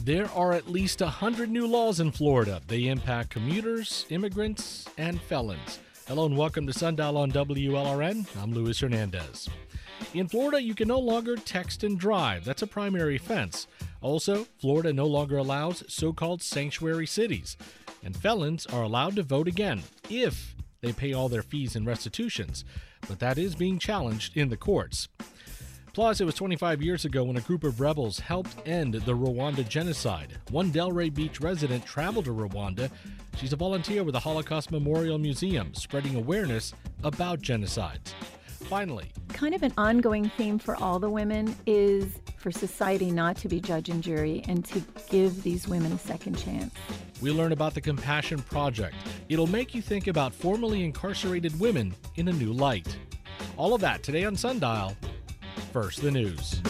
There are at least 100 new laws in Florida. They impact commuters, immigrants, and felons. Hello and welcome to Sundial on WLRN. I'm Luis Hernandez. In Florida, you can no longer text and drive. That's a primary offense. Also, Florida no longer allows so-called sanctuary cities. And felons are allowed to vote again if they pay all their fees and restitutions. But that is being challenged in the courts. Plus, it was 25 years ago when a group of rebels helped end the Rwanda genocide. One Delray Beach resident traveled to Rwanda. She's a volunteer with the Holocaust Memorial Museum, spreading awareness about genocides. Finally, kind of an ongoing theme for all the women is for society not to be judge and jury and to give these women a second chance. we learn about the Compassion Project. It'll make you think about formerly incarcerated women in a new light. All of that today on Sundial. First, the news.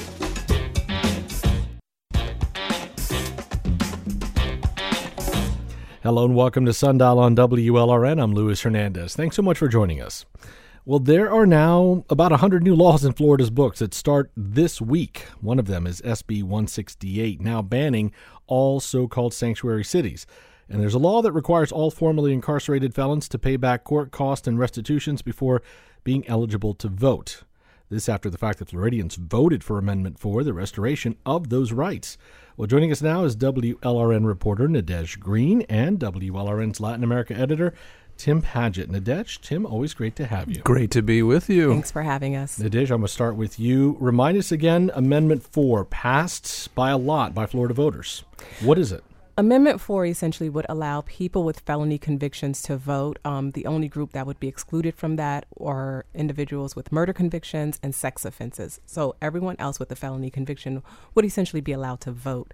Hello and welcome to Sundial on WLRN. I'm Luis Hernandez. Thanks so much for joining us. Well, there are now about 100 new laws in Florida's books that start this week. One of them is SB 168, now banning all so-called sanctuary cities. And there's a law that requires all formerly incarcerated felons to pay back court costs and restitutions before being eligible to vote. This after the fact that Floridians voted for Amendment 4, the restoration of those rights. Well, joining us now is WLRN reporter Nadej Green and WLRN's Latin America editor Tim Paget. Nadej, Tim, always great to have you. Great to be with you. Thanks for having us. Nadej, I'm going to start with you. Remind us again, Amendment 4 passed by a lot by Florida voters. What is it? Amendment 4 essentially would allow people with felony convictions to vote. The only group that would be excluded from that are individuals with murder convictions and sex offenses. So everyone else with a felony conviction would essentially be allowed to vote.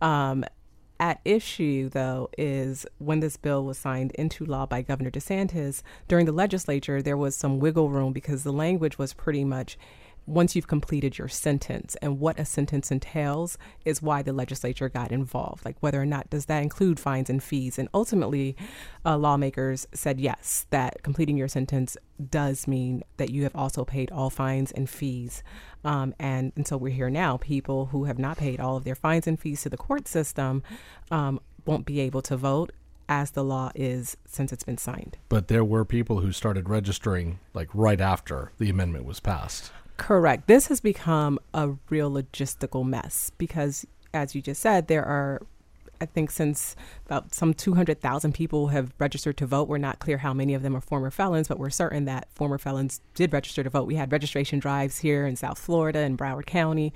At issue, though, is when this bill was signed into law by Governor DeSantis, during the legislature, there was some wiggle room because the language was pretty much once you've completed your sentence, and what a sentence entails is why the legislature got involved, like whether or not does that include fines and fees. And ultimately, lawmakers said yes, that completing your sentence does mean that you have also paid all fines and fees. And so we're here now. People who have not paid all of their fines and fees to the court system won't be able to vote as the law is since it's been signed. But there were people who started registering like right after the amendment was passed. Correct. This has become a real logistical mess because, as you just said, there are, I think, since about some 200,000 people have registered to vote. We're not clear how many of them are former felons, but we're certain that former felons did register to vote. We had registration drives here in South Florida and Broward County.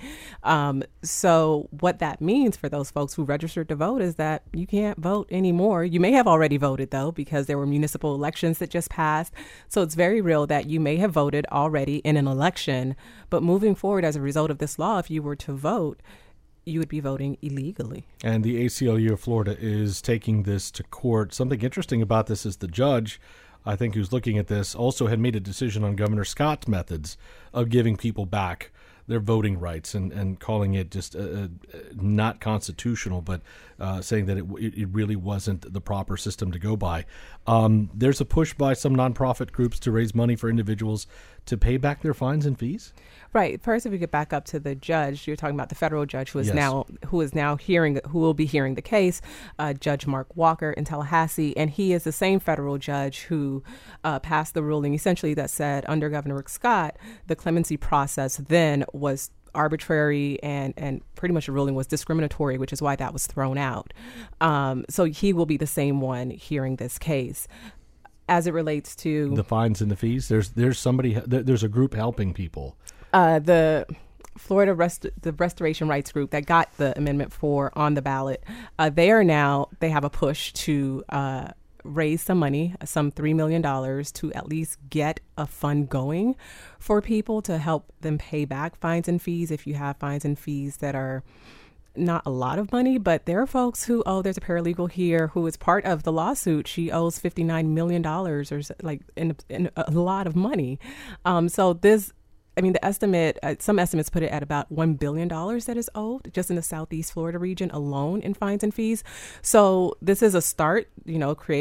So what that means for those folks who registered to vote is that you can't vote anymore. You may have already voted, though, because there were municipal elections that just passed. So it's very real that you may have voted already in an election. But moving forward as a result of this law, if you were to vote, you would be voting illegally. And the ACLU of Florida is taking this to court. Something interesting about this is the judge, I think, who's looking at this, also had made a decision on Governor Scott's methods of giving people back their voting rights and calling it just not constitutional, but saying that it really wasn't the proper system to go by. There's a push by some nonprofit groups to raise money for individuals to pay back their fines and fees. Right. First, if we get back up to the judge, you're talking about the federal judge who is Yes. who will be hearing the case, Judge Mark Walker in Tallahassee, and he is the same federal judge who passed the ruling essentially that said under Governor Rick Scott, the clemency process then was arbitrary and pretty much the ruling was discriminatory, which is why that was thrown out. So he will be the same one hearing this case. As it relates to the fines and the fees, there's a group helping people. The Florida the Restoration Rights Group that got the Amendment 4 on the ballot, they have a push to raise some money, some $3 million to at least get a fund going for people to help them pay back fines and fees if you have fines and fees that are not a lot of money, but there are folks who there's a paralegal here who is part of the lawsuit. She owes $59 million or like in a lot of money. So this, the estimate, some estimates put it at about $1 billion that is owed just in the Southeast Florida region alone in fines and fees. So this is a start, create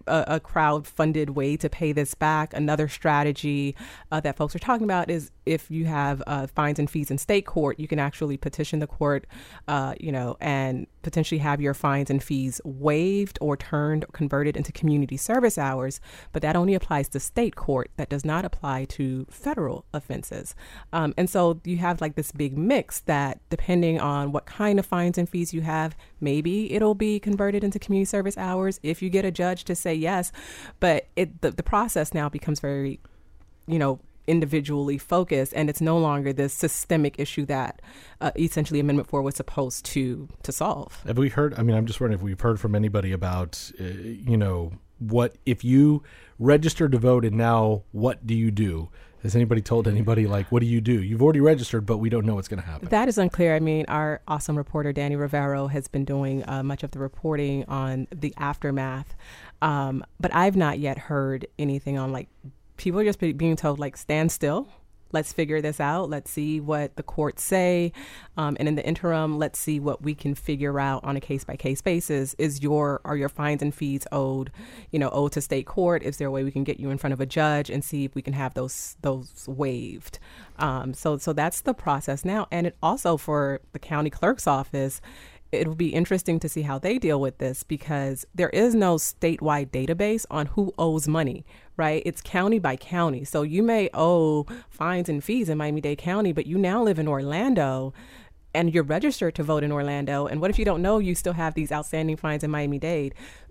a crowd-funded way to pay this back. Another strategy that folks are talking about is if you have fines and fees in state court, you can actually petition the court, and potentially have your fines and fees waived or turned or converted into community service hours. But that only applies to state court. That does not apply to federal offenses. And so you have like this big mix that depending on what kind of fines and fees you have, maybe it'll be converted into community service hours if you get a judge to say yes. But the process now becomes very, individually focused, and it's no longer this systemic issue that essentially Amendment 4 was supposed to solve. Have we heard, I'm just wondering if we've heard from anybody about, what if you register to vote and now what do you do? Has anybody told anybody, like, what do you do? You've already registered, but we don't know what's going to happen. That is unclear. Our awesome reporter, Danny Rivero, has been doing much of the reporting on the aftermath. But I've not yet heard anything on, like, people are just being told, like, stand still. Let's figure this out. Let's see what the courts say. And in the interim, let's see what we can figure out on a case-by-case basis. Are your fines and fees owed to state court? Is there a way we can get you in front of a judge and see if we can have those waived? So that's the process now. And it also, for the county clerk's office, it'll be interesting to see how they deal with this, because there is no statewide database on who owes money, right? It's county by county. So you may owe fines and fees in Miami-Dade County, but you now live in Orlando and you're registered to vote in Orlando. And what if you don't know you still have these outstanding fines in Miami-Dade?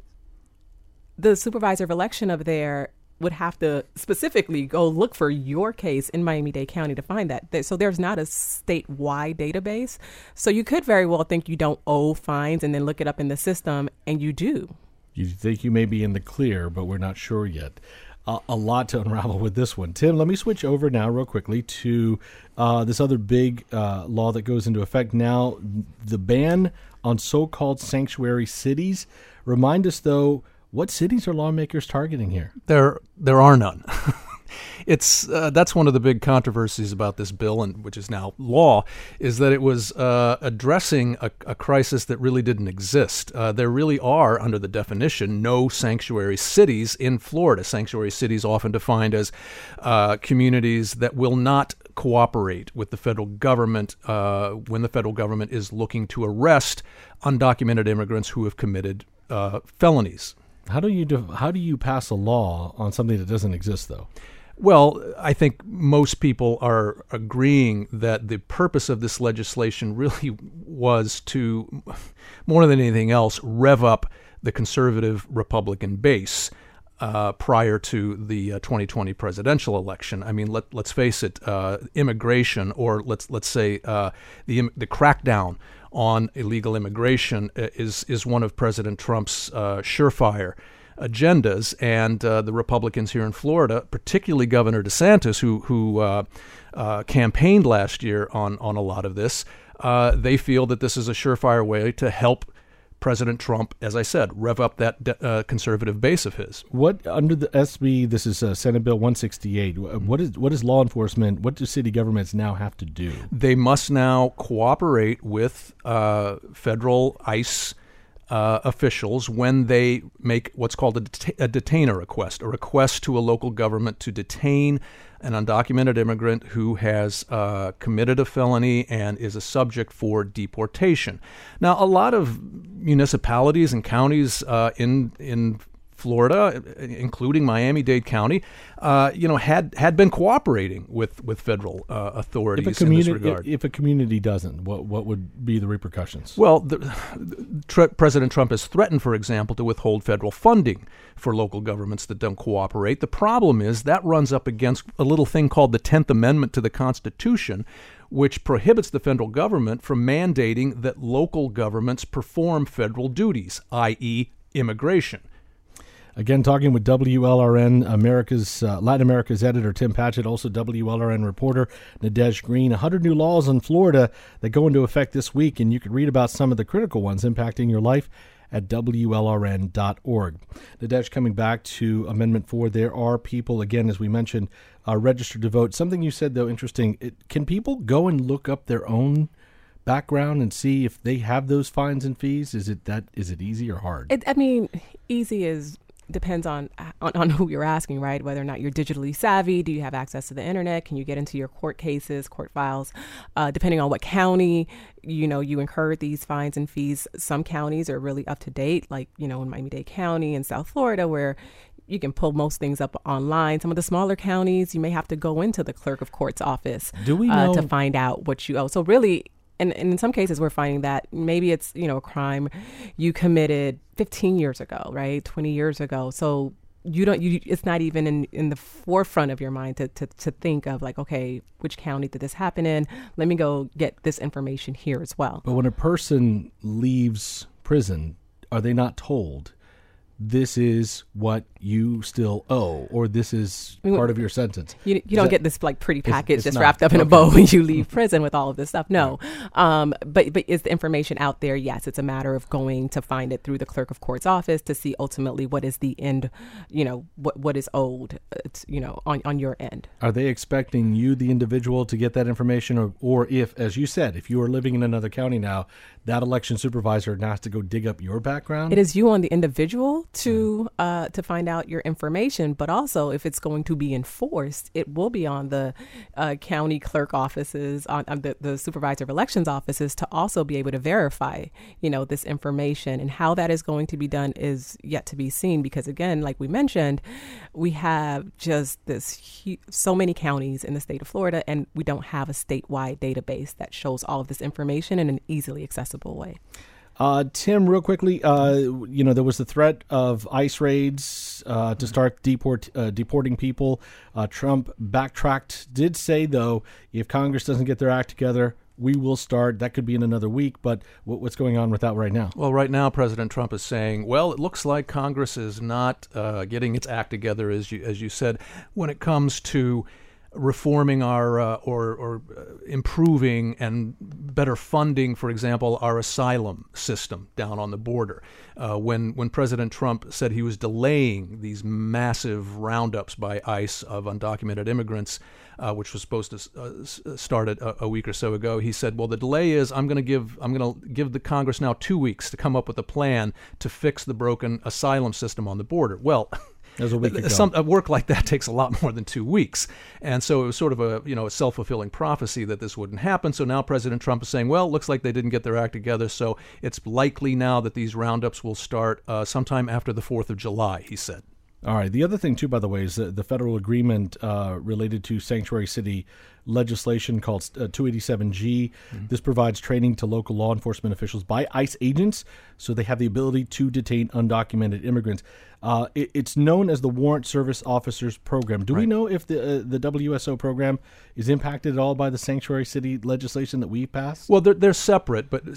The supervisor of election up there would have to specifically go look for your case in Miami-Dade County to find that. So there's not a statewide database. So you could very well think you don't owe fines and then look it up in the system, and you do. You think you may be in the clear, but we're not sure yet. A lot to unravel with this one. Tim, let me switch over now real quickly to this other big law that goes into effect now, the ban on so-called sanctuary cities. Remind us, though, what cities are lawmakers targeting here? There are none. That's one of the big controversies about this bill, and which is now law, is that it was addressing a crisis that really didn't exist. There really are, under the definition, no sanctuary cities in Florida. Sanctuary cities often defined as communities that will not cooperate with the federal government when the federal government is looking to arrest undocumented immigrants who have committed felonies. How do you pass a law on something that doesn't exist, though? Well, I think most people are agreeing that the purpose of this legislation really was to, more than anything else, rev up the conservative Republican base prior to the 2020 presidential election. Let's face it, immigration, or let's say the crackdown on illegal immigration is one of President Trump's surefire agendas, and the Republicans here in Florida, particularly Governor DeSantis, who campaigned last year on a lot of this, they feel that this is a surefire way to help President Trump, as I said, rev up that conservative base of his. What, under the SB, this is Senate Bill 168, what is law enforcement, what do city governments now have to do? They must now cooperate with federal ICE officials when they make what's called a detainer request, a request to a local government to detain an undocumented immigrant who has committed a felony and is a subject for deportation. Now, a lot of municipalities and counties in Florida, including Miami-Dade County, had been cooperating with federal authorities in this regard. If a community doesn't, what would be the repercussions? Well, President Trump has threatened, for example, to withhold federal funding for local governments that don't cooperate. The problem is that runs up against a little thing called the 10th Amendment to the Constitution, which prohibits the federal government from mandating that local governments perform federal duties, i.e. immigration. Again, talking with WLRN Latin America's editor Tim Patchett, also WLRN reporter Nadege Green. 100 new laws in Florida that go into effect this week, and you can read about some of the critical ones impacting your life at WLRN.org. Nadege, coming back to Amendment 4, there are people, again, as we mentioned, registered to vote. Something you said, though, interesting. Can people go and look up their own background and see if they have those fines and fees? Is it easy or hard? Easy is depends on who you're asking, right? Whether or not you're digitally savvy, do you have access to the internet? Can you get into your court cases, court files? Depending on what county, you incurred these fines and fees. Some counties are really up to date, like, in Miami-Dade County in South Florida, where you can pull most things up online. Some of the smaller counties, you may have to go into the clerk of court's office to find out what you owe. So really, and in some cases, we're finding that maybe it's, a crime you committed 15 years ago, right? 20 years ago. So it's not even in the forefront of your mind to think of like, okay, which county did this happen in? Let me go get this information here as well. But when a person leaves prison, are they not told this is what you still owe, or this is part of your sentence? You don't get this like pretty package just wrapped up in a bow when you leave prison with all of this stuff. No. But is the information out there? Yes. It's a matter of going to find it through the clerk of court's office to see ultimately what is the end, what is owed, on your end. Are they expecting you, the individual, to get that information, or if, as you said, if you are living in another county now, that election supervisor now has to go dig up your background? It is you on the individual to find out your information, but also if it's going to be enforced, it will be on the county clerk offices, on the supervisor of elections offices, to also be able to verify, this information. And how that is going to be done is yet to be seen, because again, like we mentioned, we have just so many counties in the state of Florida, and we don't have a statewide database that shows all of this information in an easily accessible way. Tim, real quickly, there was the threat of ICE raids to start deporting people. Trump backtracked, did say, though, if Congress doesn't get their act together, we will start. That could be in another week, but what's going on with that right now? Well, right now, President Trump is saying, well, it looks like Congress is not getting its act together, as you said, when it comes to reforming our or improving and better funding, for example, our asylum system down on the border. When President Trump said he was delaying these massive roundups by ICE of undocumented immigrants, which was supposed to start a week or so ago, he said, well, the delay is I'm going to give the Congress now 2 weeks to come up with a plan to fix the broken asylum system on the border. Well, a work like that takes a lot more than 2 weeks. And so it was sort of a self-fulfilling prophecy that this wouldn't happen. So now President Trump is saying, well, it looks like they didn't get their act together. So it's likely now that these roundups will start sometime after the 4th of July, he said. All right. The other thing, too, by the way, is the federal agreement related to sanctuary city legislation called 287G. Mm-hmm. This provides training to local law enforcement officials by ICE agents so they have the ability to detain undocumented immigrants. It's known as the Warrant Service Officers Program. Do we know if the WSO program is impacted at all by the sanctuary city legislation that we passed? Well, they're separate, but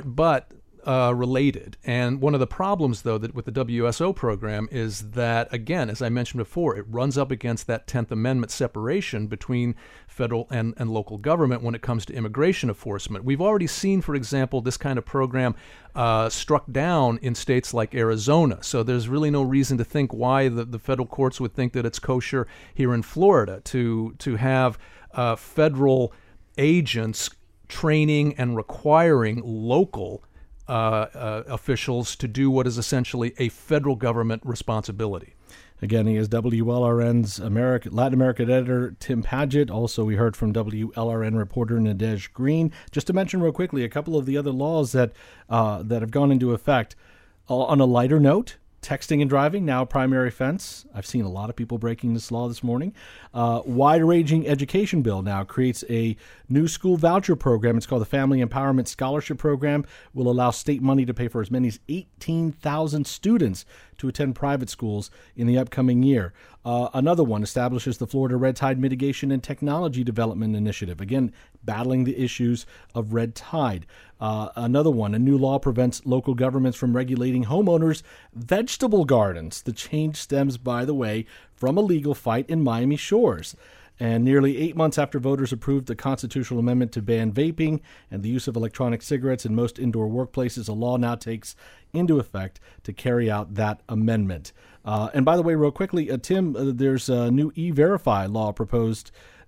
related. And one of the problems, though, that with the WSO program is that, again, as I mentioned before, it runs up against that 10th Amendment separation between federal and local government when it comes to immigration enforcement. We've already seen, for example, this kind of program struck down in states like Arizona. So there's really no reason to think why the federal courts would think that it's kosher here in Florida to have federal agents training and requiring local officials to do what is essentially a federal government responsibility. Again, he is WLRN's Latin American editor, Tim Padgett. Also, we heard from WLRN reporter Nadege Green. Just to mention real quickly, a couple of the other laws that have gone into effect. On a lighter note, texting and driving, now a primary offense. I've seen a lot of people breaking this law this morning. Wide-ranging education bill now creates a new school voucher program. It's called the Family Empowerment Scholarship Program. Will allow state money to pay for as many as 18,000 students to attend private schools in the upcoming year. Another one establishes the Florida Red Tide Mitigation and Technology Development Initiative. Again, battling the issues of red tide. Another one, a new law prevents local governments from regulating homeowners' vegetable gardens. The change stems, by the way, from a legal fight in Miami Shores. And nearly 8 months after voters approved the constitutional amendment to ban vaping and the use of electronic cigarettes in most indoor workplaces, a law now takes into effect to carry out that amendment. And by the way, real quickly, Tim, there's a new E-Verify law proposed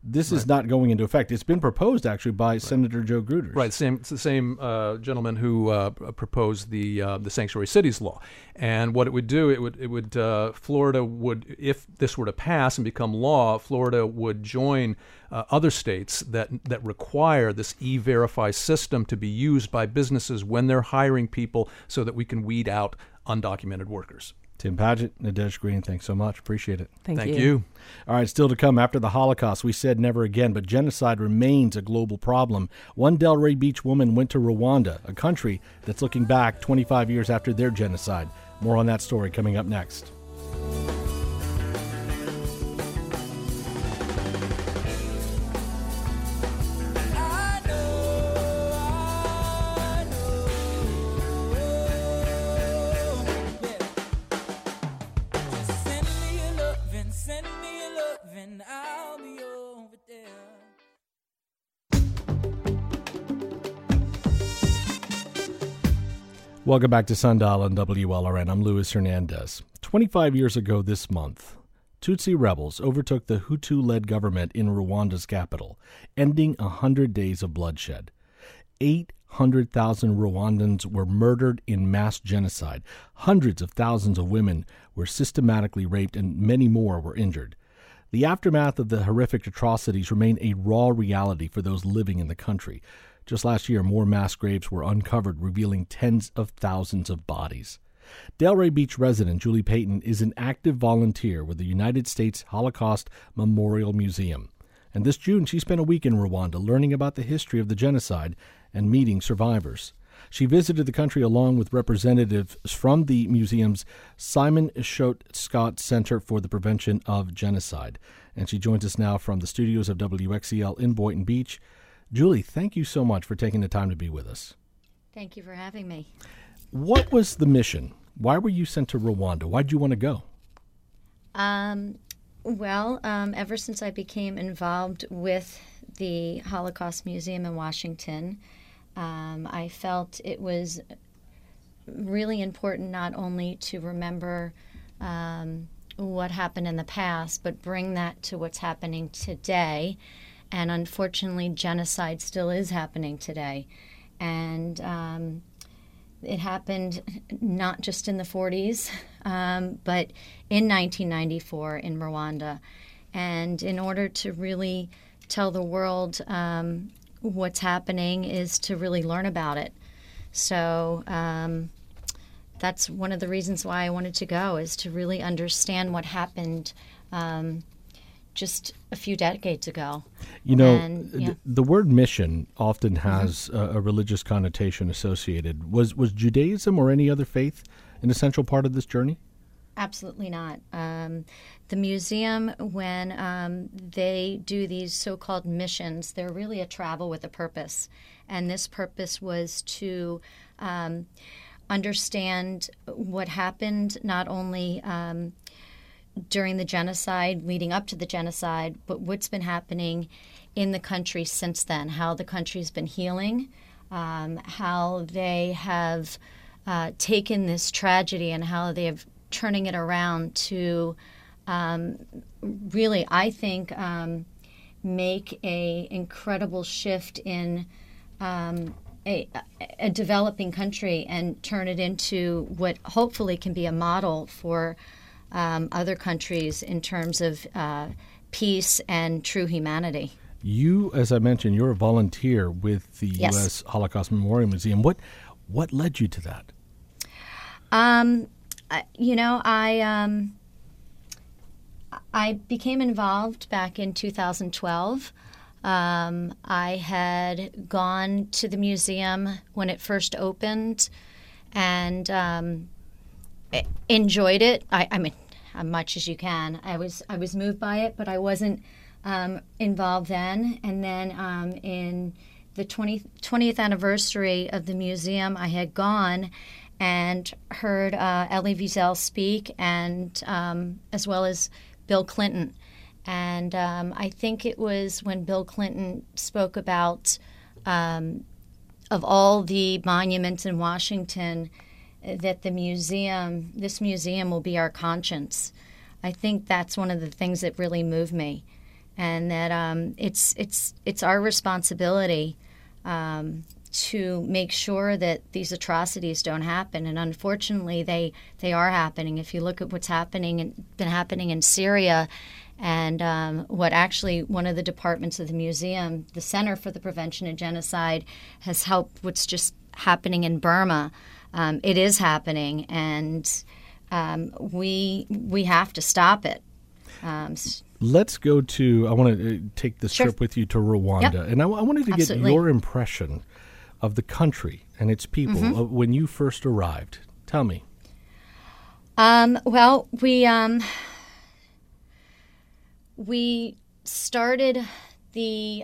this is not going into effect. It's been proposed, actually, by Senator Joe Gruters. Right, it's the same gentleman who proposed the sanctuary cities law. And what it would do, Florida would, if this were to pass and become law, Florida would join other states that require this E-Verify system to be used by businesses when they're hiring people, so that we can weed out undocumented workers. Tim Padgett, Nadej Green, thanks so much. Appreciate it. Thank you. All right, still to come after the Holocaust. We said never again, but genocide remains a global problem. One Delray Beach woman went to Rwanda, a country that's looking back 25 years after their genocide. More on that story coming up next. Welcome back to Sundial on WLRN. I'm Luis Hernandez. 25 years ago this month, Tutsi rebels overtook the Hutu-led government in Rwanda's capital, ending 100 days of bloodshed. 800,000 Rwandans were murdered in mass genocide. Hundreds of thousands of women were systematically raped, and many more were injured. The aftermath of the horrific atrocities remain a raw reality for those living in the country. Just last year, more mass graves were uncovered, revealing tens of thousands of bodies. Delray Beach resident Julie Payton is an active volunteer with the United States Holocaust Memorial Museum. And this June, she spent a week in Rwanda learning about the history of the genocide and meeting survivors. She visited the country along with representatives from the museum's Simon Schott Scott Center for the Prevention of Genocide. And she joins us now from the studios of WXCL in Boynton Beach. Julie, thank you so much for taking the time to be with us. Thank you for having me. What was the mission? Why were you sent to Rwanda? Why did you want to go? Ever since I became involved with the Holocaust Museum in Washington, I felt it was really important not only to remember what happened in the past, but bring that to what's happening today. And unfortunately, genocide still is happening today. And it happened not just in the 40s, but in 1994 in Rwanda. And in order to really tell the world what's happening is to really learn about it. So that's one of the reasons why I wanted to go, is to really understand what happened just a few decades ago. You know, the word mission often has a religious connotation associated. Was Judaism or any other faith an essential part of this journey? Absolutely not. The museum, when they do these so-called missions, they're really a travel with a purpose. And this purpose was to understand what happened not only during the genocide, leading up to the genocide, but what's been happening in the country since then, how the country's been healing, how they have taken this tragedy and how they have turning it around to really, I think, make a incredible shift in a developing country and turn it into what hopefully can be a model for other countries in terms of peace and true humanity. You, as I mentioned, you're a volunteer with the U.S. Holocaust Memorial Museum. What led you to that? I became involved back in 2012. I had gone to the museum when it first opened and enjoyed it. I mean, as much as you can. I was moved by it, but I wasn't involved then. And then in the 20th anniversary of the museum, I had gone and heard Elie Wiesel speak, and as well as Bill Clinton. And I think it was when Bill Clinton spoke about, of all the monuments in Washington, that this museum will be our conscience. I think that's one of the things that really moved me. and that it's our responsibility to make sure that these atrocities don't happen. And unfortunately, they are happening. If you look at what's been happening in Syria, and what actually one of the departments of the museum, the Center for the Prevention of Genocide, has helped what's just happening in Burma. It is happening, and we have to stop it. Let's go to, I want to take this trip with you to Rwanda. Yep. And I wanted to get your impression of the country and its people when you first arrived. Tell me. Well, we started the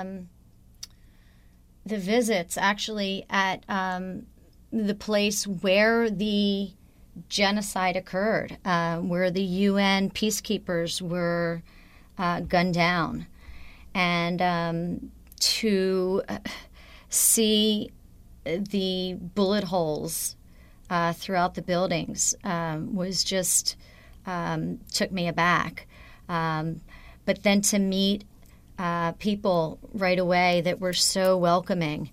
visits actually at the place where the genocide occurred, where the UN peacekeepers were gunned down, and to see the bullet holes throughout the buildings was just took me aback. But then to meet people right away that were so welcoming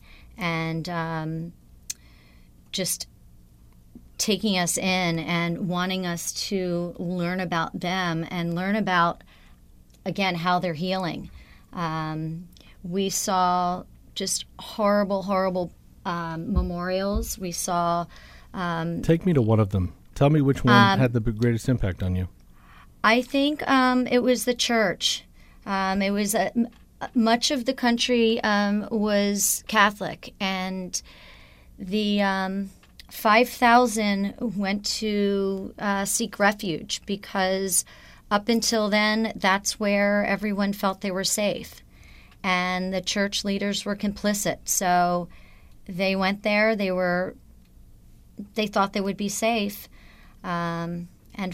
and just taking us in and wanting us to learn about them and learn about, again, how they're healing. We saw just horrible memorials. We saw... Take me to one of them. Tell me which one had the greatest impact on you. I think it was the church. It was much of the country was Catholic, and the 5,000 went to seek refuge because up until then, that's where everyone felt they were safe, and the church leaders were complicit. So they went there. They thought they would be safe, and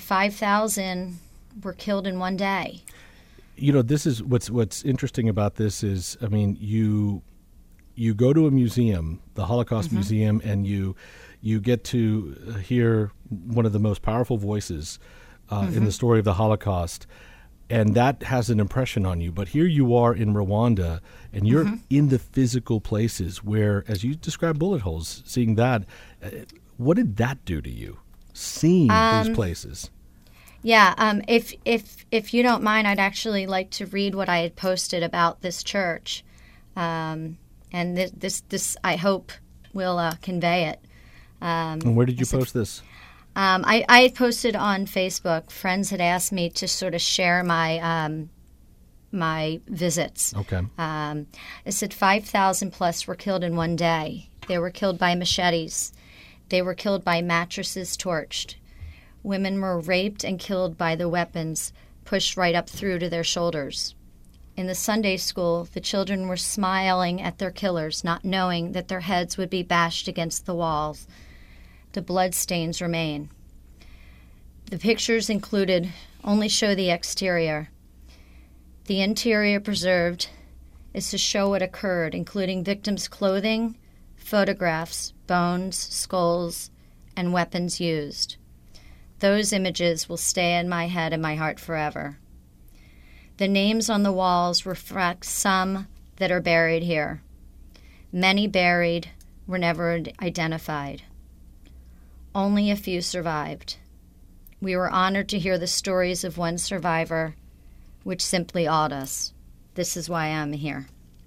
5,000 were killed in one day. You know, this is what's interesting about this is, I mean, you go to a museum, the Holocaust Museum, and you get to hear one of the most powerful voices in the story of the Holocaust, and that has an impression on you. But here you are in Rwanda, and you're in the physical places where, as you described, bullet holes, seeing that. What did that do to you, seeing these places? Yeah, if you don't mind, I'd actually like to read what I had posted about this church, and this I hope will convey it. And where did you post this? I had posted on Facebook. Friends had asked me to sort of share my my visits. Okay. It said 5,000 plus were killed in one day. They were killed by machetes. They were killed by mattresses torched. Women were raped and killed by the weapons pushed right up through to their shoulders. In the Sunday school, the children were smiling at their killers, not knowing that their heads would be bashed against the walls. The bloodstains remain. The pictures included only show the exterior. The interior preserved is to show what occurred, including victims' clothing, photographs, bones, skulls, and weapons used. Those images will stay in my head and my heart forever. The names on the walls reflect some that are buried here. Many buried were never identified. Only a few survived. We were honored to hear the stories of one survivor, which simply awed us. This is why I'm here.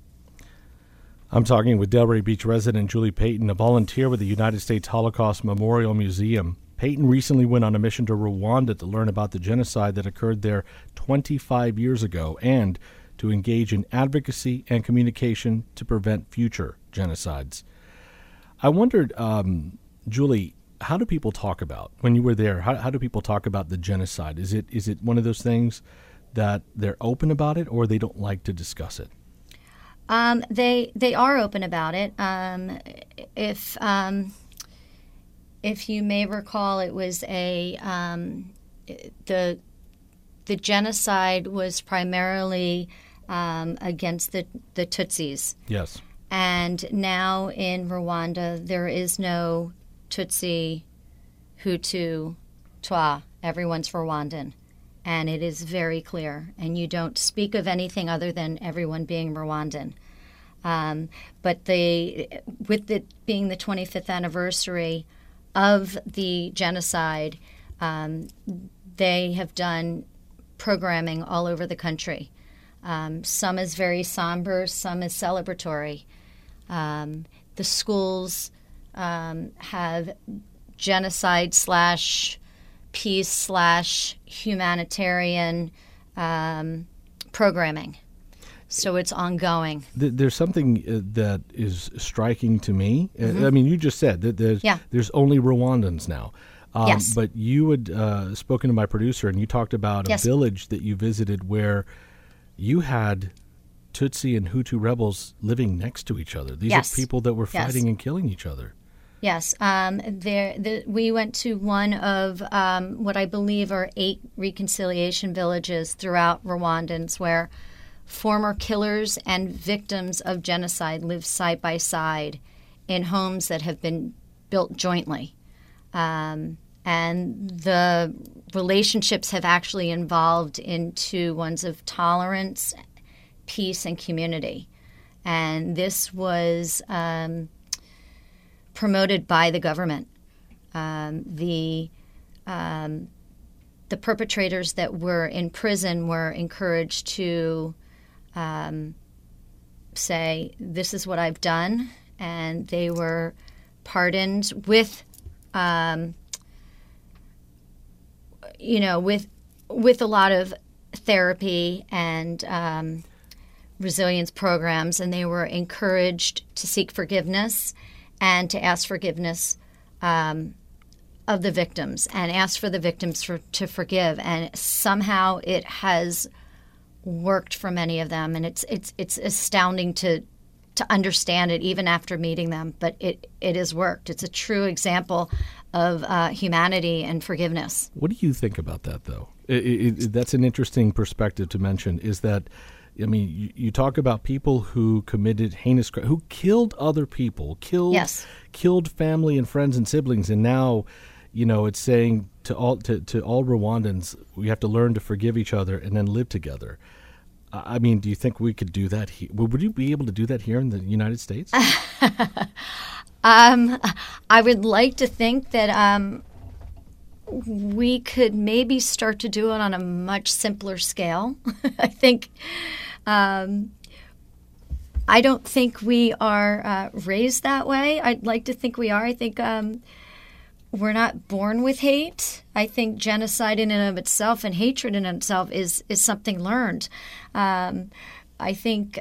I'm talking with Delray Beach resident Julie Payton, a volunteer with the United States Holocaust Memorial Museum. Payton recently went on a mission to Rwanda to learn about the genocide that occurred there 25 years ago and to engage in advocacy and communication to prevent future genocides. I wondered, Julie, how do people talk about, when you were there, how do people talk about the genocide? Is it one of those things that they're open about it or they don't like to discuss it? They are open about it. If you may recall, it was the genocide was primarily against the Tutsis. Yes. And now in Rwanda, there is no Tutsi, Hutu, Twa. Everyone's Rwandan. and it is very clear. And you don't speak of anything other than everyone being Rwandan. But with it being the 25th anniversary of the genocide, they have done programming all over the country. Some is very somber, some is celebratory. The schools have genocide / peace / humanitarian programming. So it's ongoing. There's something that is striking to me. I mean, you just said that there's only Rwandans now. Yes. But you had spoken to my producer, and you talked about a village that you visited where you had Tutsi and Hutu rebels living next to each other. These are people that were fighting and killing each other. Yes. We went to one of what I believe are 8 reconciliation villages throughout Rwandans where former killers and victims of genocide live side by side in homes that have been built jointly. And the relationships have actually evolved into ones of tolerance, peace, and community. And this was promoted by the government. The perpetrators that were in prison were encouraged to say, "This is what I've done," and they were pardoned with, with a lot of therapy and resilience programs, and they were encouraged to seek forgiveness and to ask forgiveness of the victims and ask for the victims to forgive. And somehow it has worked for many of them, and it's astounding to understand it even after meeting them. But it has worked. It's a true example of humanity and forgiveness. What do you think about that, though? That's an interesting perspective to mention. Is that, I mean, you talk about people who committed heinous crimes, who killed other people, killed family and friends and siblings, and now, it's saying to all Rwandans, we have to learn to forgive each other and then live together. I mean, do you think we could do that? Would you be able to do that here in the United States? I would like to think that we could maybe start to do it on a much simpler scale. I think. I don't think we are raised that way. I'd like to think we are. I think we're not born with hate. I think genocide in and of itself and hatred in itself is something learned. I think,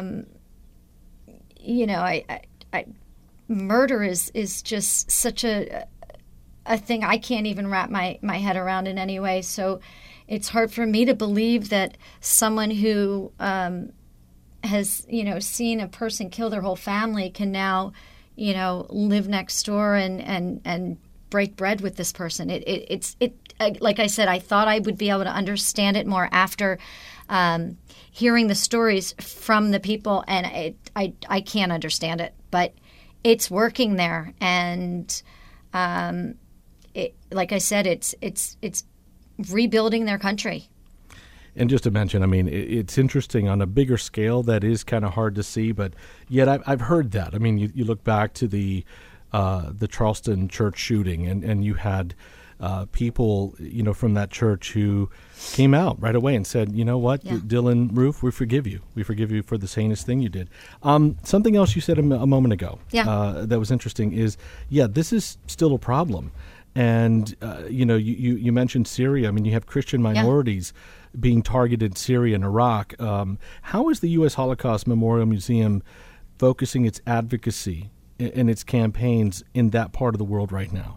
murder is just such a thing I can't even wrap my head around in any way. So it's hard for me to believe that someone who has, seen a person kill their whole family can now, live next door and break bread with this person. It's like I said, I thought I would be able to understand it more after hearing the stories from the people, and I can't understand it, but it's working there. And like I said, it's rebuilding their country. And just to mention, I mean, it's interesting on a bigger scale. That is kind of hard to see, but yet I've heard that. I mean, you look back to the Charleston church shooting, and you had people, from that church who came out right away and said, "You know what, Dylann Roof, we forgive you. We forgive you for this heinous thing you did." Something else you said a moment ago that was interesting is, this is still a problem. And, you mentioned Syria. I mean, you have Christian minorities being targeted in Syria and Iraq. How is the U.S. Holocaust Memorial Museum focusing its advocacy and its campaigns in that part of the world right now?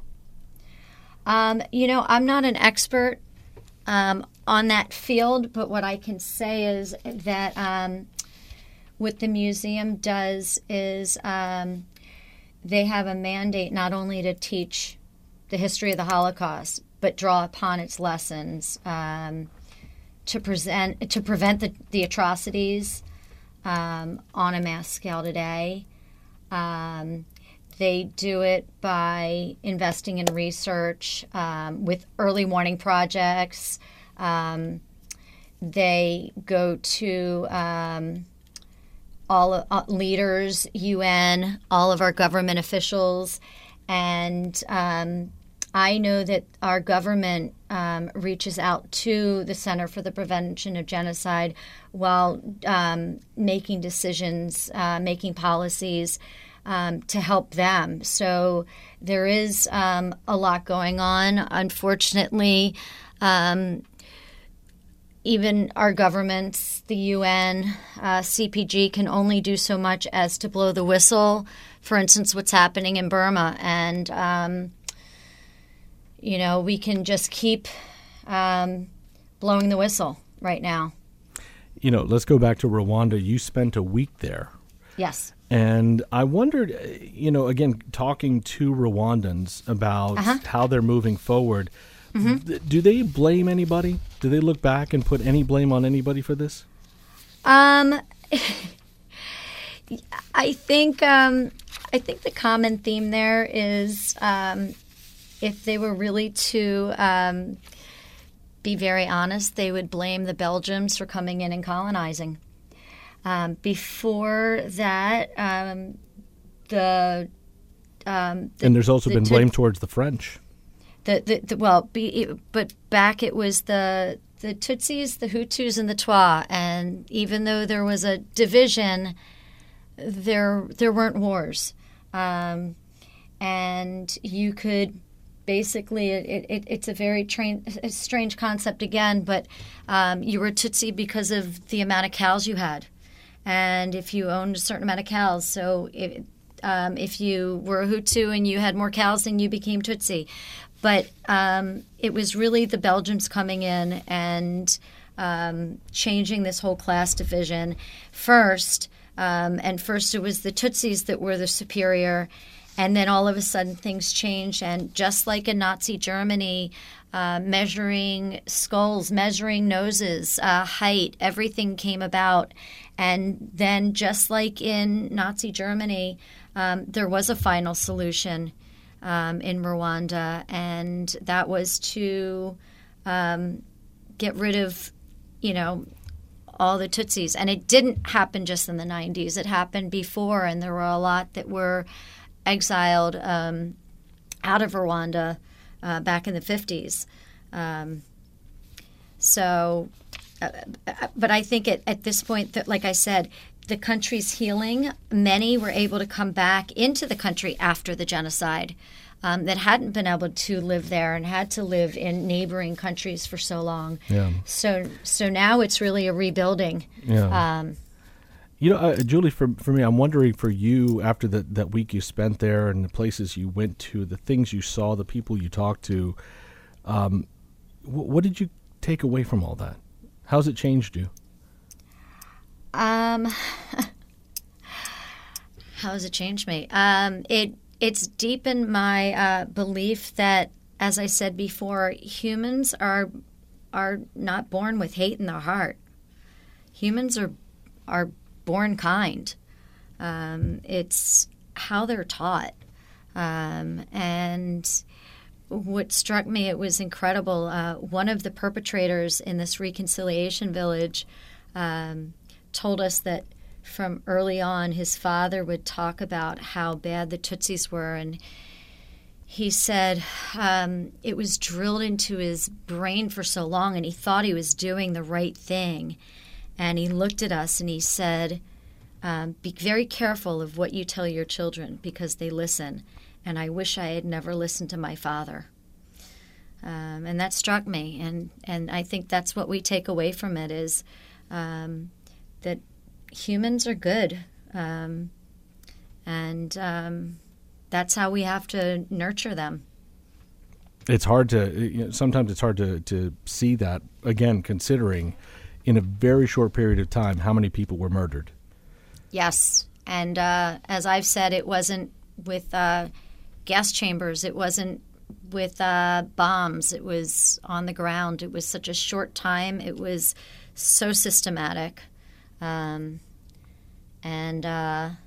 I'm not an expert on that field, but what I can say is that what the museum does is they have a mandate not only to teach the history of the Holocaust, but draw upon its lessons to prevent the atrocities on a mass scale today. They do it by investing in research with early warning projects, They go to all leaders, UN, all of our government officials, and I know that our government reaches out to the Center for the Prevention of Genocide while making decisions, making policies to help them. So there is a lot going on. Unfortunately, even our governments, the UN, CPG, can only do so much as to blow the whistle. For instance, what's happening in Burma. And, we can just keep blowing the whistle right now. Let's go back to Rwanda. You spent a week there. Yes. And I wondered, again, talking to Rwandans about how they're moving forward, do they blame anybody? Do they look back and put any blame on anybody for this? I think the common theme there is if they were really to be very honest, they would blame the Belgians for coming in and colonizing. Before that, and there's also been blame towards the French. But back it was the Tutsis, the Hutus, and the Twa, and even though there was a division, there weren't wars, and you could basically it's a very strange concept again, but you were Tutsi because of the amount of cows you had, and if you owned a certain amount of cows, so if you were a Hutu and you had more cows, then you became Tutsi. But it was really the Belgians coming in and changing this whole class division first. And first it was the Tutsis that were the superior. And then all of a sudden things changed. And just like in Nazi Germany, measuring skulls, measuring noses, height, everything came about. And then just like in Nazi Germany, there was a final solution in Rwanda, and that was to get rid of, all the Tutsis. And it didn't happen just in the 90s. It happened before, and there were a lot that were exiled out of Rwanda back in the 50s. But I think at this point, that, like I said, the country's healing. Many were able to come back into the country after the genocide that hadn't been able to live there and had to live in neighboring countries for so long. Yeah. So now it's really a rebuilding. Yeah. Julie, for me, I'm wondering for you, after that week you spent there and the places you went to, the things you saw, the people you talked to, what did you take away from all that? How's it changed you? How has it changed me? It's deepened my belief that, as I said before, humans are not born with hate in their heart. Humans are born kind. It's how they're taught. And what struck me, it was incredible. One of the perpetrators in this reconciliation village told us that from early on, his father would talk about how bad the Tutsis were, and he said it was drilled into his brain for so long, and he thought he was doing the right thing. And he looked at us and he said, be very careful of what you tell your children because they listen. And I wish I had never listened to my father. And that struck me. And I think that's what we take away from it is that humans are good. And that's how we have to nurture them. It's hard to, sometimes it's hard to see that, again, considering in a very short period of time how many people were murdered. Yes. And as I've said, it wasn't with gas chambers. It wasn't with bombs. It was on the ground. It was such a short time. It was so systematic. And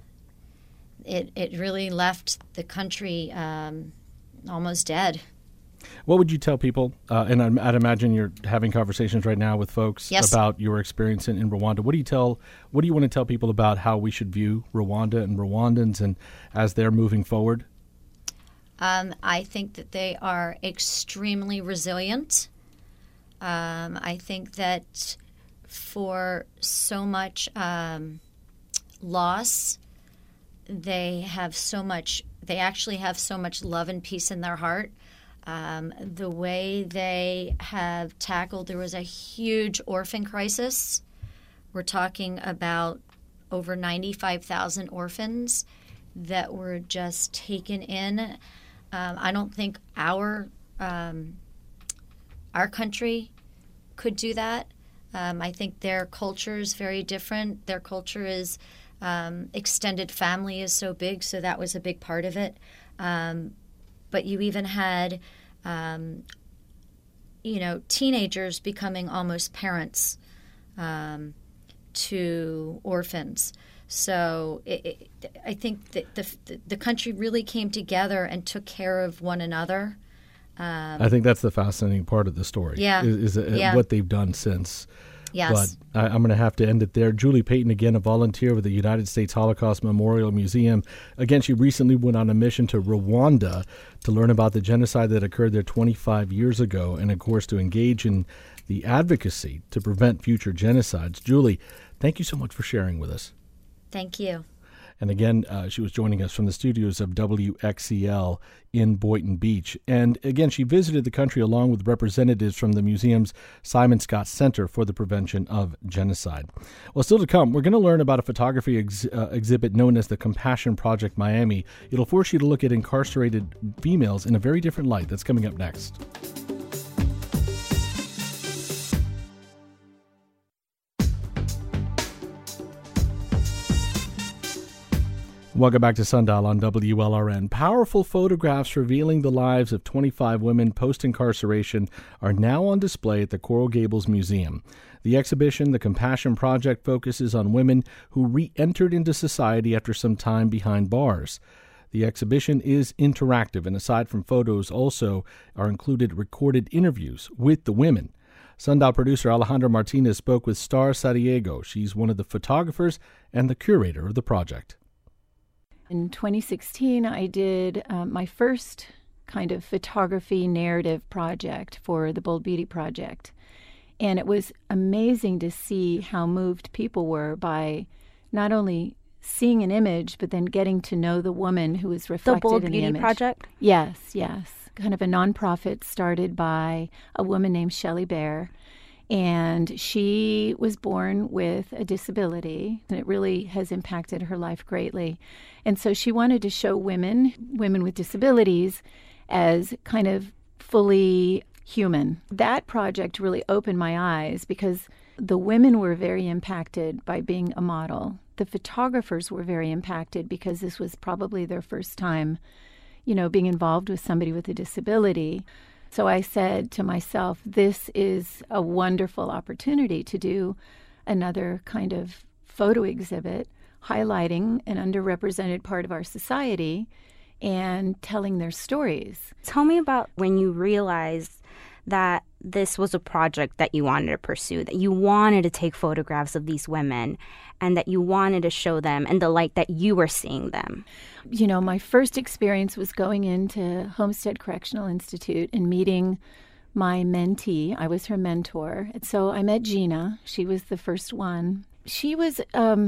it really left the country almost dead. What would you tell people, and I'd imagine you're having conversations right now with folks about your experience in Rwanda. What do you want to tell people about how we should view Rwanda and Rwandans and as they're moving forward? I think that they are extremely resilient. I think that for so much loss, they actually have so much love and peace in their heart. The way they have tackled, there was a huge orphan crisis. We're talking about over 95,000 orphans that were just taken in. I don't think our country could do that. I think their culture is very different. Their culture is extended family is so big, so that was a big part of it. But you even had, teenagers becoming almost parents to orphans. So I think that the country really came together and took care of one another. I think that's the fascinating part of the story. Yeah. Is what they've done since. Yes. But I'm going to have to end it there. Julie Payton, again, a volunteer with the United States Holocaust Memorial Museum. Again, she recently went on a mission to Rwanda to learn about the genocide that occurred there 25 years ago and, of course, to engage in the advocacy to prevent future genocides. Julie, thank you so much for sharing with us. Thank you. And again, she was joining us from the studios of WXEL in Boynton Beach. And again, she visited the country along with representatives from the museum's Simon Skjodt Center for the Prevention of Genocide. Well, still to come, we're going to learn about a photography exhibit known as the Compassion Project Miami. It'll force you to look at incarcerated females in a very different light. That's coming up next. Welcome back to Sundial on WLRN. Powerful photographs revealing the lives of 25 women post-incarceration are now on display at the Coral Gables Museum. The exhibition, The Compassion Project, focuses on women who re-entered into society after some time behind bars. The exhibition is interactive, and aside from photos, also are included recorded interviews with the women. Sundial producer Alejandra Martinez spoke with Star Sadiego. She's one of the photographers and the curator of the project. In 2016, I did my first kind of photography narrative project for the Bold Beauty Project. And it was amazing to see how moved people were by not only seeing an image, but then getting to know the woman who was reflected in the image. The Bold Beauty Project? Yes. Kind of a nonprofit started by a woman named Shelley Bear. And she was born with a disability, and it really has impacted her life greatly. And so she wanted to show women with disabilities, as kind of fully human. That project really opened my eyes because the women were very impacted by being a model. The photographers were very impacted because this was probably their first time, being involved with somebody with a disability. So I said to myself, this is a wonderful opportunity to do another kind of photo exhibit highlighting an underrepresented part of our society and telling their stories. Tell me about when you realized that this was a project that you wanted to pursue, that you wanted to take photographs of these women and that you wanted to show them in the light that you were seeing them. My first experience was going into Homestead Correctional Institute and meeting my mentee. I was her mentor. And so I met Gina. She was the first one. She was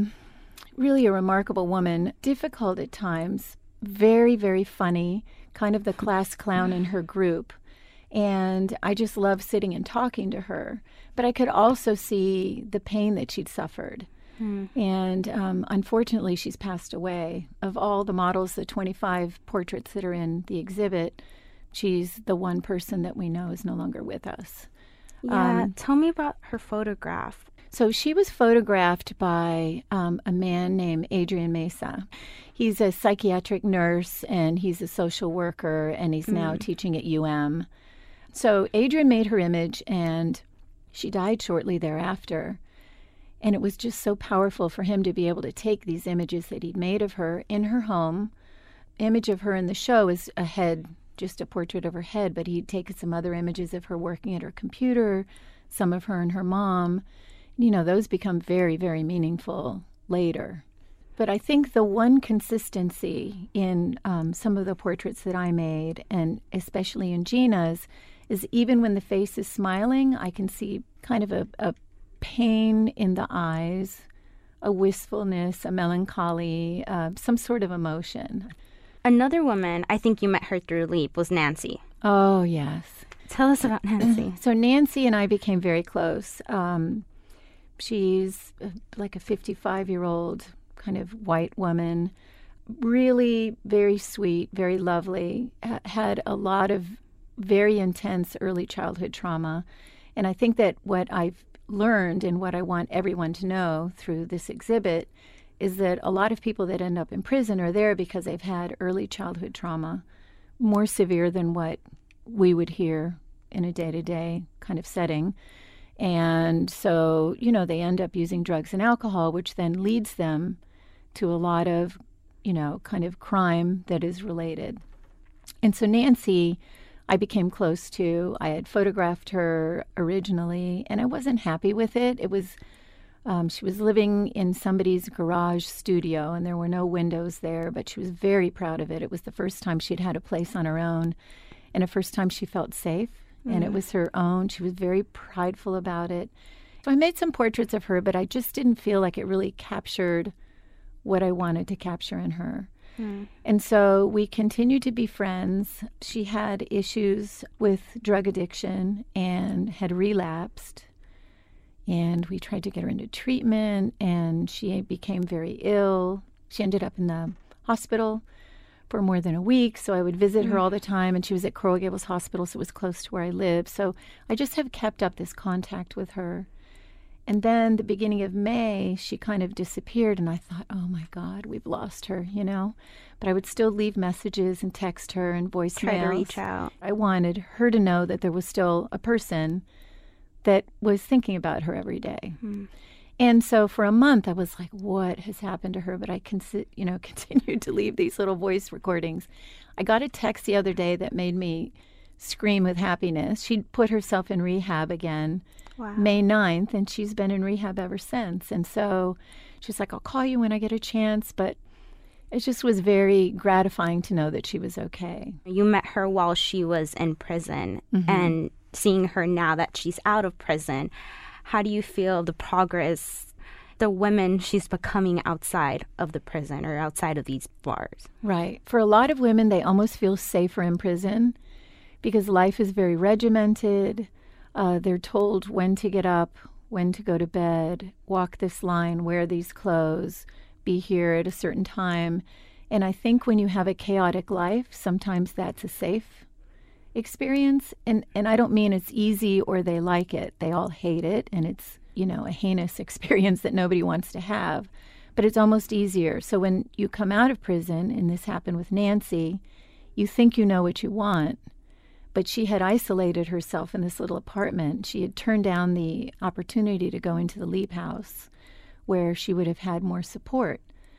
really a remarkable woman, difficult at times, very, very funny, kind of the class clown in her group. And I just loved sitting and talking to her. But I could also see the pain that she'd suffered. And unfortunately, she's passed away. Of all the models, the 25 portraits that are in the exhibit, she's the one person that we know is no longer with us. Yeah, tell me about her photograph. So she was photographed by a man named Adrian Mesa. He's a psychiatric nurse, and he's a social worker, and he's now teaching at UM. So Adrian made her image, and she died shortly thereafter. And it was just so powerful for him to be able to take these images that he'd made of her in her home. Image of her in the show is a head just a portrait of her head, but he'd taken some other images of her working at her computer, some of her and her mom. Those become very, very meaningful later. But I think the one consistency in some of the portraits that I made, and especially in Gina's, is even when the face is smiling, I can see kind of a pain in the eyes, a wistfulness, a melancholy, some sort of emotion. Another woman, I think you met her through LEAP, was Nancy. Oh, yes. Tell us about Nancy. So Nancy and I became very close. She's like a 55-year-old kind of white woman, really very sweet, very lovely, had a lot of very intense early childhood trauma. And I think that what I've learned and what I want everyone to know through this exhibit is that a lot of people that end up in prison are there because they've had early childhood trauma, more severe than what we would hear in a day-to-day kind of setting. And so, they end up using drugs and alcohol, which then leads them to a lot of, kind of crime that is related. And so Nancy, I became close to. I had photographed her originally, and I wasn't happy with it. It was, she was living in somebody's garage studio, and there were no windows there, but she was very proud of it. It was the first time she'd had a place on her own, and the first time she felt safe, and it was her own. She was very prideful about it. So I made some portraits of her, but I just didn't feel like it really captured what I wanted to capture in her. And so we continued to be friends. She had issues with drug addiction and had relapsed. And we tried to get her into treatment, and she became very ill. She ended up in the hospital for more than a week, so I would visit her all the time, and she was at Coral Gables Hospital, so it was close to where I lived. So I just have kept up this contact with her. And then the beginning of May, she kind of disappeared, and I thought, oh my God, we've lost her, But I would still leave messages and text her and voicemails. Try to reach out. I wanted her to know that there was still a person that was thinking about her every day. And so for a month, I was like, what has happened to her? But I continued to leave these little voice recordings. I got a text the other day that made me scream with happiness. She'd put herself in rehab again. Wow. May 9th, and she's been in rehab ever since. And so she's like, I'll call you when I get a chance. But it just was very gratifying to know that she was okay. You met her while she was in prison, and seeing her now that she's out of prison, how do you feel the progress, the women she's becoming outside of the prison or outside of these bars? Right. For a lot of women, they almost feel safer in prison because life is very regimented. They're told when to get up, when to go to bed, walk this line, wear these clothes, be here at a certain time. And I think when you have a chaotic life, sometimes that's a safe experience. And I don't mean it's easy or they like it. They all hate it, and it's, a heinous experience that nobody wants to have. But it's almost easier. So when you come out of prison, and this happened with Nancy, you think you know what you want. But she had isolated herself in this little apartment. She had turned down the opportunity to go into the LEAP house where she would have had more support.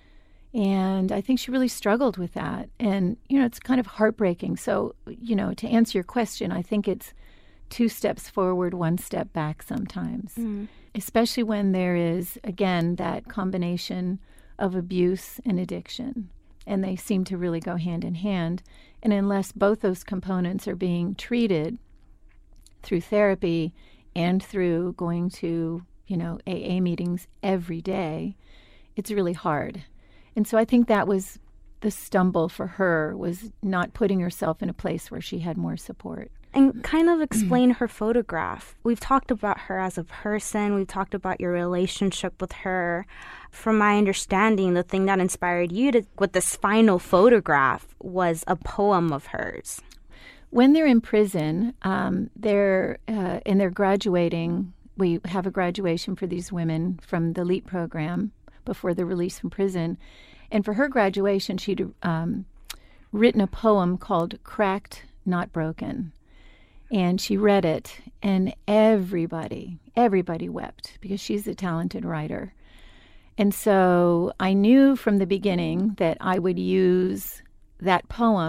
And I think she really struggled with that. And, it's kind of heartbreaking. So, to answer your question, I think it's 2 steps forward, 1 step back sometimes, especially when there is, again, that combination of abuse and addiction. And they seem to really go hand in hand. And unless both those components are being treated through therapy and through going to, AA meetings every day, it's really hard. And so I think that was the stumble for her, was not putting herself in a place where she had more support. And kind of explain her photograph. We've talked about her as a person. We've talked about your relationship with her. From my understanding, the thing that inspired you with this final photograph was a poem of hers. When they're in prison, they're graduating. We have a graduation for these women from the LEAP program before they're released from prison. And for her graduation, she'd written a poem called Cracked, Not Broken. And she read it, and everybody wept because she's a talented writer. And so I knew from the beginning that I would use that poem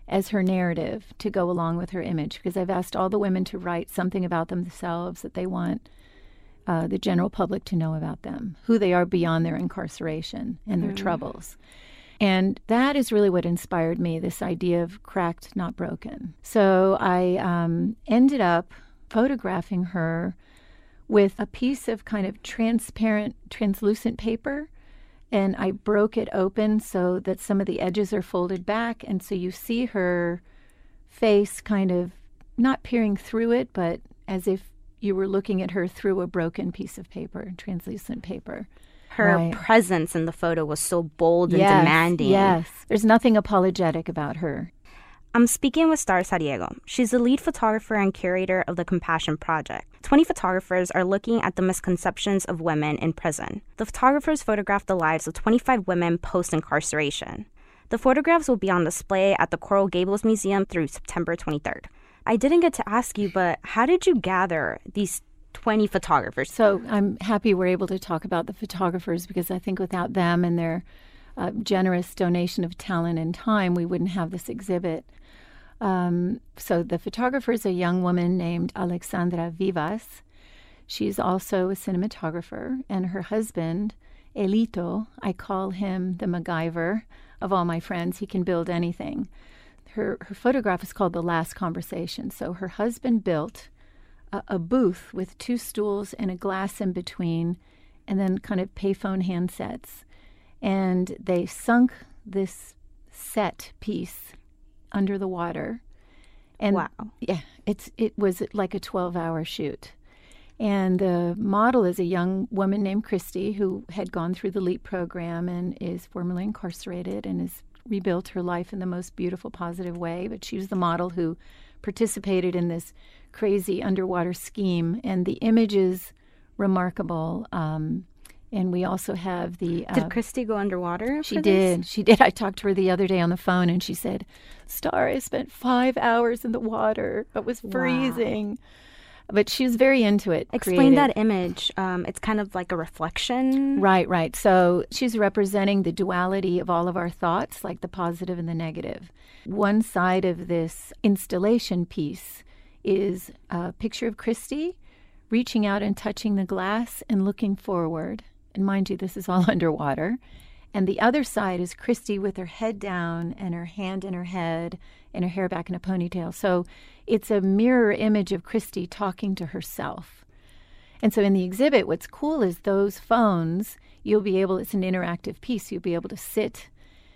as her narrative to go along with her image, because I've asked all the women to write something about themselves that they want the general public to know about them, who they are beyond their incarceration and their troubles. And that is really what inspired me, this idea of cracked, not broken. So I ended up photographing her with a piece of kind of transparent, translucent paper, and I broke it open so that some of the edges are folded back, and so you see her face kind of not peering through it, but as if you were looking at her through a broken piece of paper, translucent paper. Her presence in the photo was so bold and demanding. Yes, there's nothing apologetic about her. I'm speaking with Star Sariego. She's the lead photographer and curator of the Compassion Project. 20 photographers are looking at the misconceptions of women in prison. The photographers photographed the lives of 25 women post-incarceration. The photographs will be on display at the Coral Gables Museum through September 23rd. I didn't get to ask you, but how did you gather these 20 photographers? So I'm happy we're able to talk about the photographers, because I think without them and their generous donation of talent and time, we wouldn't have this exhibit. So the photographer is a young woman named Alexandra Vivas. She's also a cinematographer, and her husband, Elito, I call him the MacGyver of all my friends. He can build anything. Her photograph is called The Last Conversation. So her husband built a booth with 2 stools and a glass in between, and then kind of payphone handsets. And they sunk this set piece under the water. And wow. Yeah, it was like a 12-hour shoot. And the model is a young woman named Christy, who had gone through the LEAP program and is formerly incarcerated and has rebuilt her life in the most beautiful, positive way. But she was the model who participated in this crazy underwater scheme, and the image is remarkable. And we also have the... Did Christy go underwater? She did. She did. I talked to her the other day on the phone, and she said, Star, I spent 5 hours in the water. It was freezing. Wow. But she was very into it. Explain that image. It's kind of like a reflection. Right. So she's representing the duality of all of our thoughts, like the positive and the negative. One side of this installation piece is a picture of Christy reaching out and touching the glass and looking forward. And mind you, this is all underwater. And the other side is Christy with her head down and her hand in her head and her hair back in a ponytail. So it's a mirror image of Christy talking to herself. And so in the exhibit, what's cool is those phones, it's an interactive piece. You'll be able to sit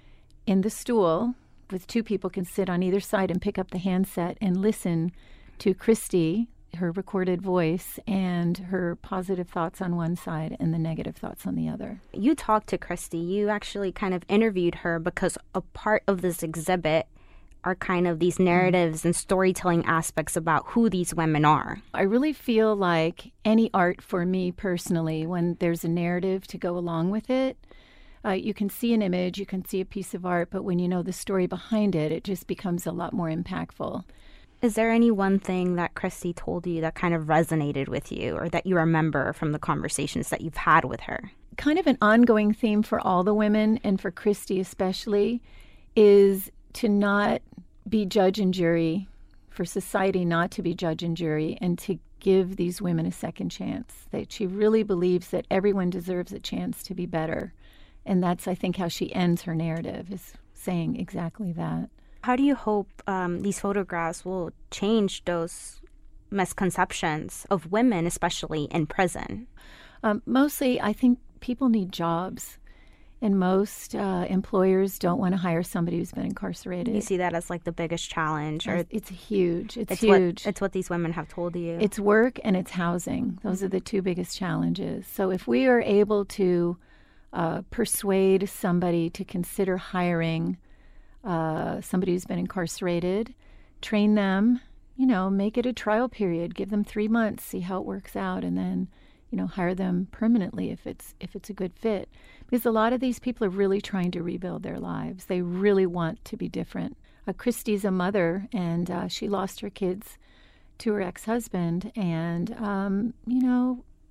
in the stool with 2 people can sit on either side and pick up the handset and listen to Christy, her recorded voice, and her positive thoughts on one side and the negative thoughts on the other. You talked to Christy. You actually kind of interviewed her, because a part of this exhibit are kind of these narratives and storytelling aspects about who these women are. I really feel like any art for me personally, when there's a narrative to go along with it, you can see an image, you can see a piece of art, but when you know the story behind it, it just becomes a lot more impactful. Is there any one thing that Christy told you that kind of resonated with you, or that you remember from the conversations that you've had with her? Kind of an ongoing theme for all the women, and for Christy especially, is to not be judge and jury, for society not to be judge and jury, and to give these women a second chance. That she really believes that everyone deserves a chance to be better. And that's, I think, how she ends her narrative, is saying exactly that. How do you hope these photographs will change those misconceptions of women, especially in prison? Mostly, I think people need jobs. And most employers don't want to hire somebody who's been incarcerated. You see that as like the biggest challenge? Or it's huge. It's huge. It's what these women have told you. It's work and it's housing. Those are the 2 biggest challenges. So if we are able to persuade somebody to consider hiring somebody who's been incarcerated, train them, make it a trial period, give them 3 months, see how it works out, and then, hire them permanently if it's a good fit. Because a lot of these people are really trying to rebuild their lives. They really want to be different. Christy's a mother, and she lost her kids to her ex-husband, and,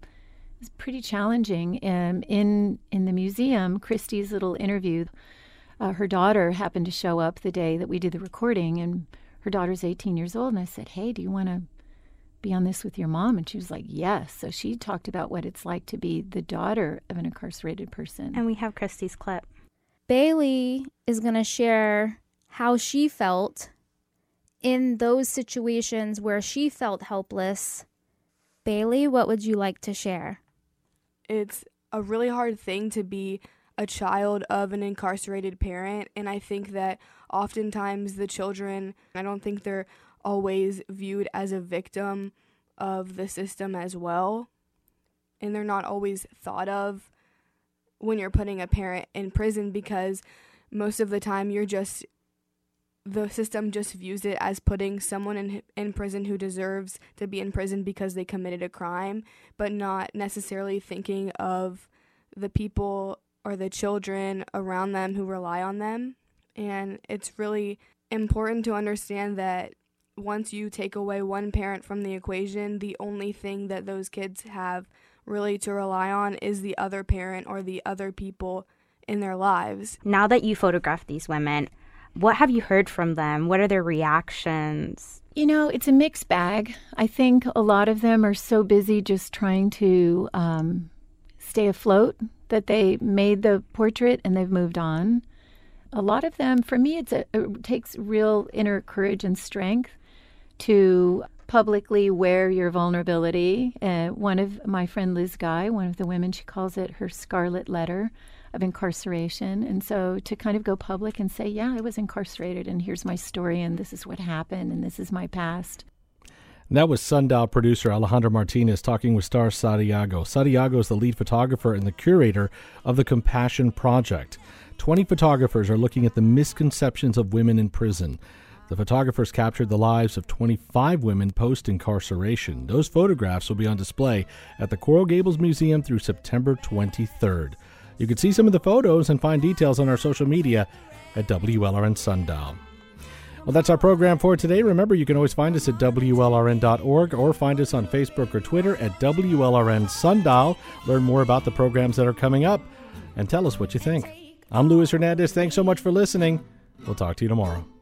it's pretty challenging. In the museum, Christy's little interview, her daughter happened to show up the day that we did the recording, and her daughter's 18 years old. And I said, hey, do you want to be on this with your mom? And she was like, yes. So she talked about what it's like to be the daughter of an incarcerated person. And we have Christy's clip. Bailey is going to share how she felt in those situations where she felt helpless. Bailey, what would you like to share? It's a really hard thing to be a child of an incarcerated parent, and I think that oftentimes the children, I don't think they're always viewed as a victim of the system as well, and they're not always thought of when you're putting a parent in prison, because most of the time the system just views it as putting someone in prison who deserves to be in prison because they committed a crime, but not necessarily thinking of the people or the children around them who rely on them. And it's really important to understand that once you take away one parent from the equation, the only thing that those kids have really to rely on is the other parent or the other people in their lives. Now that you photographed these women, what have you heard from them? What are their reactions? You know, it's a mixed bag. I think a lot of them are so busy just trying to stay afloat that they made the portrait and they've moved on. A lot of them, for me, it takes real inner courage and strength to publicly wear your vulnerability. One of my friend Liz Guy, one of the women, she calls it her scarlet letter of incarceration. And so to kind of go public and say, yeah, I was incarcerated and here's my story and this is what happened and this is my past. And that was Sundial producer Alejandra Martinez talking with Star Santiago. Santiago is the lead photographer and the curator of the Compassion Project. 20 photographers are looking at the misconceptions of women in prison. The photographers captured the lives of 25 women post-incarceration. Those photographs will be on display at the Coral Gables Museum through September 23rd. You can see some of the photos and find details on our social media at WLRN Sundial. Well, that's our program for today. Remember, you can always find us at WLRN.org or find us on Facebook or Twitter at WLRN Sundial. Learn more about the programs that are coming up and tell us what you think. I'm Luis Hernandez. Thanks so much for listening. We'll talk to you tomorrow.